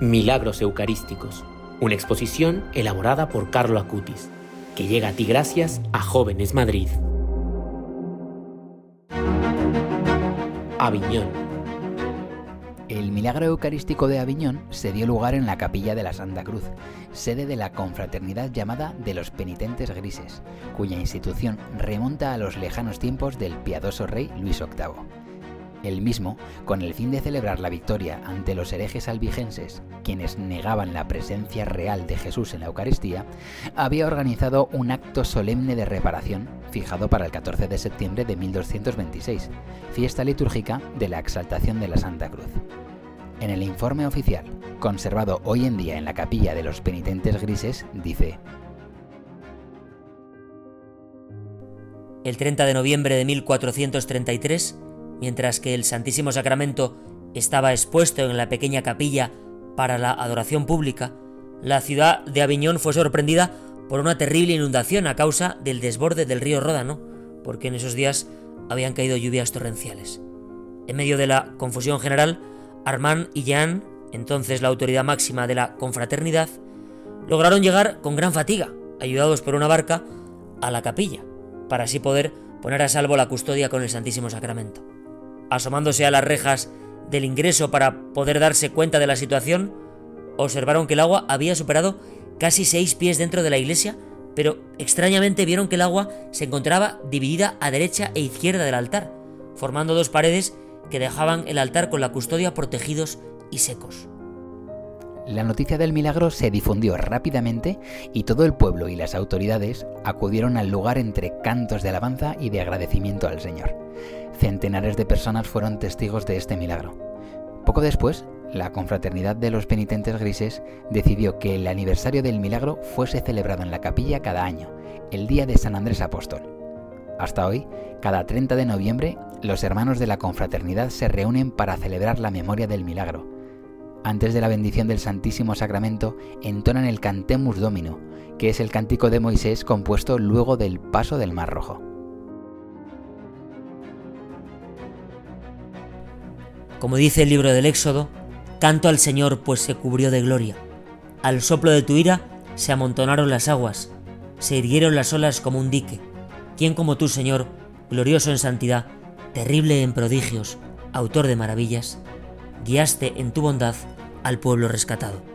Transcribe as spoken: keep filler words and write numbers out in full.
Milagros Eucarísticos, una exposición elaborada por Carlo Acutis, que llega a ti gracias a Jóvenes Madrid. Aviñón. El milagro eucarístico de Aviñón se dio lugar en la capilla de la Santa Cruz, sede de la confraternidad llamada de los Penitentes Grises, cuya institución remonta a los lejanos tiempos del piadoso rey Luis octavo. El mismo, con el fin de celebrar la victoria ante los herejes albigenses, quienes negaban la presencia real de Jesús en la Eucaristía, había organizado un acto solemne de reparación fijado para el catorce de septiembre de mil doscientos veintiséis, fiesta litúrgica de la Exaltación de la Santa Cruz. En el informe oficial, conservado hoy en día en la capilla de los Penitentes Grises, dice: El treinta de noviembre de mil cuatrocientos treinta y tres, mientras que el Santísimo Sacramento estaba expuesto en la pequeña capilla para la adoración pública, la ciudad de Aviñón fue sorprendida por una terrible inundación a causa del desborde del río Ródano, porque en esos días habían caído lluvias torrenciales. En medio de la confusión general, Armand y Jean, entonces la autoridad máxima de la confraternidad, lograron llegar con gran fatiga, ayudados por una barca, a la capilla, para así poder poner a salvo la custodia con el Santísimo Sacramento. Asomándose a las rejas del ingreso para poder darse cuenta de la situación, observaron que el agua había superado casi seis pies dentro de la iglesia, pero extrañamente vieron que el agua se encontraba dividida a derecha e izquierda del altar, formando dos paredes que dejaban el altar con la custodia protegidos y secos. La noticia del milagro se difundió rápidamente y todo el pueblo y las autoridades acudieron al lugar entre cantos de alabanza y de agradecimiento al Señor. Centenares de personas fueron testigos de este milagro. Poco después, la confraternidad de los Penitentes Grises decidió que el aniversario del milagro fuese celebrado en la capilla cada año, el día de San Andrés Apóstol. Hasta hoy, cada treinta de noviembre, los hermanos de la confraternidad se reúnen para celebrar la memoria del milagro. Antes de la bendición del Santísimo Sacramento, entonan el Cantemus Domino, que es el cántico de Moisés compuesto luego del paso del Mar Rojo. Como dice el libro del Éxodo, canto al Señor, pues se cubrió de gloria. Al soplo de tu ira se amontonaron las aguas, se irguieron las olas como un dique. ¿Quién como tú, Señor, glorioso en santidad, terrible en prodigios, autor de maravillas, guiaste en tu bondad al pueblo rescatado?